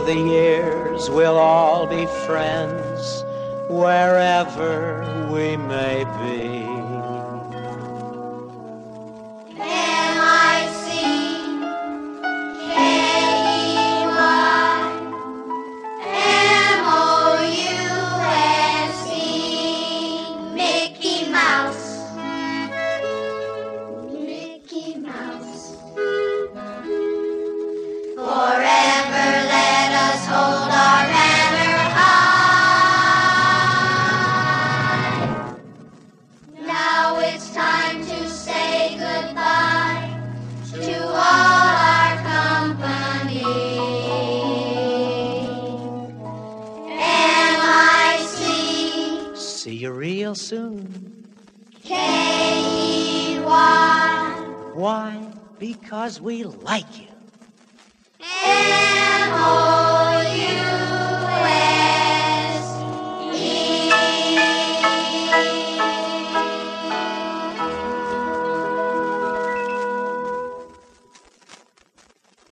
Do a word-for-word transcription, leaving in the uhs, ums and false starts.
the years we'll all be friends wherever we may be. See you real soon. K E Y. Why? Because we like you. M O U